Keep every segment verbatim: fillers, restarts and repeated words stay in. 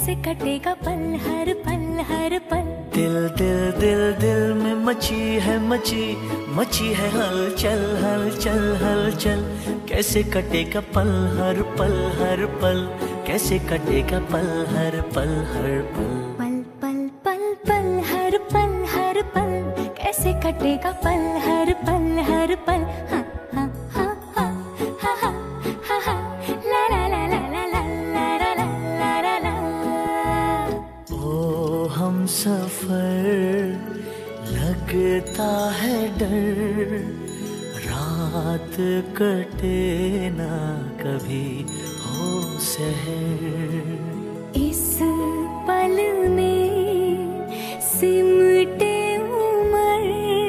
कैसे कटेगा पल हर पल हर पल। दिल दिल दिल दिल में मची है मची मची है हलचल हलचल हलचल। कैसे कटेगा पल हर पल हर पल, कैसे कटेगा पल हर पल हर पल। पल पल पल पल हर पल हर पल, कैसे कटेगा पल हर पल हर पल। हाँ हाँ हाँ हाँ हाँ हाँ हाँ हाँ ला ला ला ला ला ला ला ला ला ला ला। ओ हम सफर लगता है डर, रात कटे ना कभी हो सहर। इस पल में सिमटे उमर,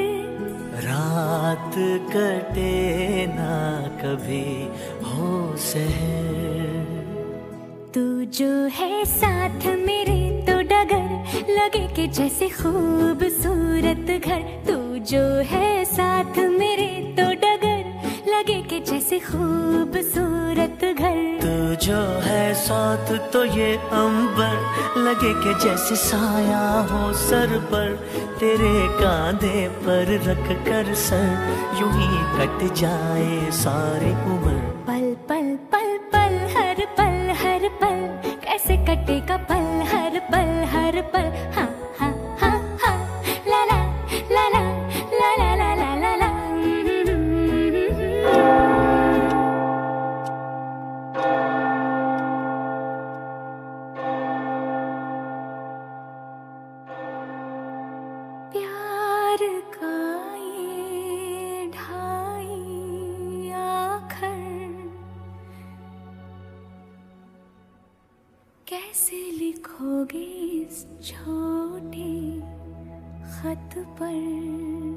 रात कटे ना कभी हो सहर। तू जो है साथ मेरे तो डगर लगे कि जैसे खूबसूरत घर। तू जो है साथ मेरे तो डगर लगे कि जैसे खूबसूरत घर। तू जो है साथ तो ये अंबर लगे कि जैसे साया हो सर पर। तेरे कांधे पर रख कर सर यूं ही कट जाए सारी उम्र। पल पल पल पल हर पल हर पल, कैसे कटेगा पल हर पल हर पल। हाँ हाँ हाँ हाँ ला ला ला ला ला ला ला ला ला ला। प्यार का ये ढाई आखर कैसे लिखोगे इस छोटे खत पर।